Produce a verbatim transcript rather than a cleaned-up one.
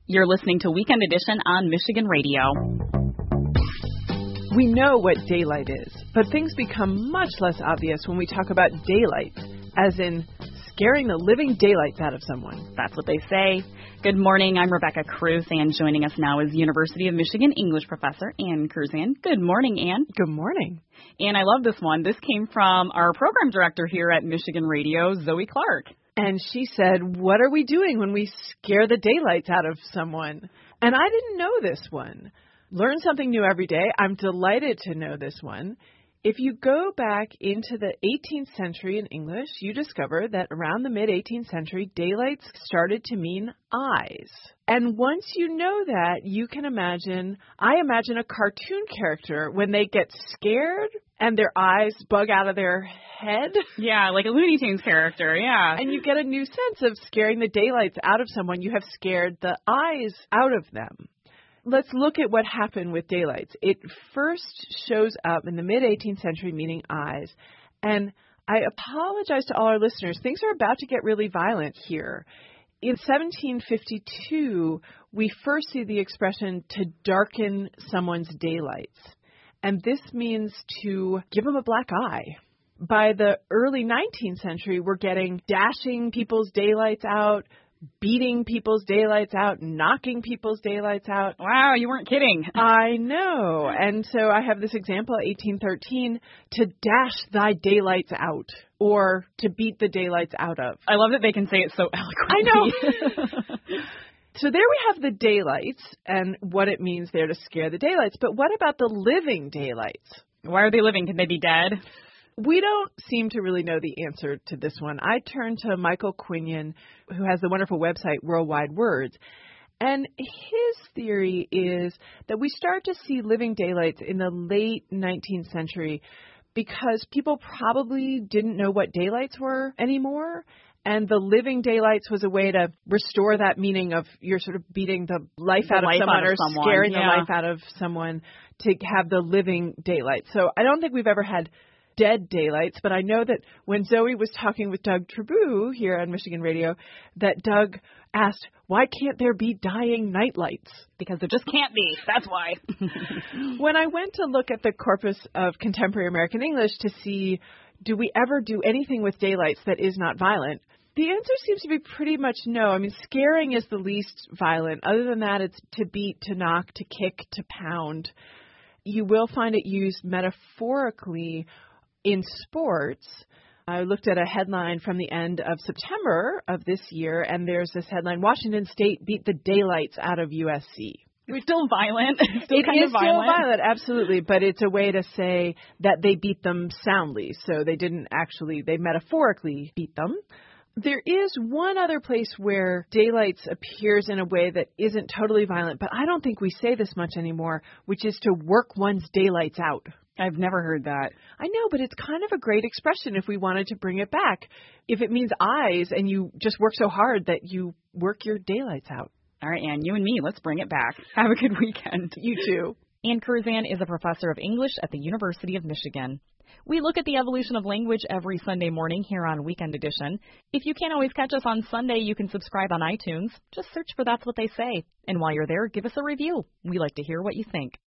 You're listening to Weekend Edition on Michigan Radio. We know what daylight is, but things become much less obvious when we talk about daylight, as in scaring the living daylights out of someone. That's what they say. Good morning, I'm Rebecca Cruz, and joining us now is University of Michigan English professor Ann Curzan. Good morning, Ann. Good morning. And I love this one. This came from our program director here at Michigan Radio, Zoe Clark. And she said, what are we doing when we scare the daylights out of someone? And I didn't know this one. Learn something new every day. I'm delighted to know this one. If you go back into the eighteenth century in English, you discover that around the mid-eighteenth century, daylights started to mean eyes. And once you know that, you can imagine, I imagine a cartoon character when they get scared and their eyes bug out of their head. Yeah, like a Looney Tunes character, yeah. And you get a new sense of scaring the daylights out of someone. You have scared the eyes out of them. Let's look at what happened with daylights. It first shows up in the mid-eighteenth century meaning eyes. And I apologize to all our listeners. Things are about to get really violent here. In seventeen fifty-two, we first see the expression to darken someone's daylights. And this means to give them a black eye. By the early nineteenth century, we're getting dashing people's daylights out, beating people's daylights out, knocking people's daylights out. Wow, you weren't kidding. I know. And so I have this example, eighteen thirteen, to dash thy daylights out, or to beat the daylights out of. I love that they can say it so eloquently. I know. So there we have the daylights and what it means there to scare the daylights. But what about the living daylights? Why are they living? Can they be dead? We don't seem to really know the answer to this one. I turned to Michael Quinion, who has the wonderful website Worldwide Words. And his theory is that we start to see living daylights in the late nineteenth century because people probably didn't know what daylights were anymore. And the living daylights was a way to restore that meaning of you're sort of beating the life the out of life someone out of or someone. scaring Yeah. the life out of someone to have the living daylights. So I don't think we've ever had dead daylights, but I know that when Zoe was talking with Doug Trabue here on Michigan Radio, that Doug asked, why can't there be dying nightlights? Because there just can't be. That's why. When I went to look at the corpus of contemporary American English to see, do we ever do anything with daylights that is not violent? The answer seems to be pretty much no. I mean, scaring is the least violent. Other than that, it's to beat, to knock, to kick, to pound. You will find it used metaphorically in sports. I looked at a headline from the end of September of this year, and there's this headline, Washington State beat the daylights out of U S C. It's still violent. It's still it kind is of violent. still violent, absolutely, but it's a way to say that they beat them soundly. So they didn't actually, they metaphorically beat them. There is one other place where daylights appears in a way that isn't totally violent, but I don't think we say this much anymore, which is to work one's daylights out. I've never heard that. I know, but it's kind of a great expression if we wanted to bring it back. If it means eyes and you just work so hard that you work your daylights out. All right, Ann, you and me, let's bring it back. Have a good weekend. You too. Ann Curzan is a professor of English at the University of Michigan. We look at the evolution of language every Sunday morning here on Weekend Edition. If you can't always catch us on Sunday, you can subscribe on iTunes. Just search for That's What They Say. And while you're there, give us a review. We like to hear what you think.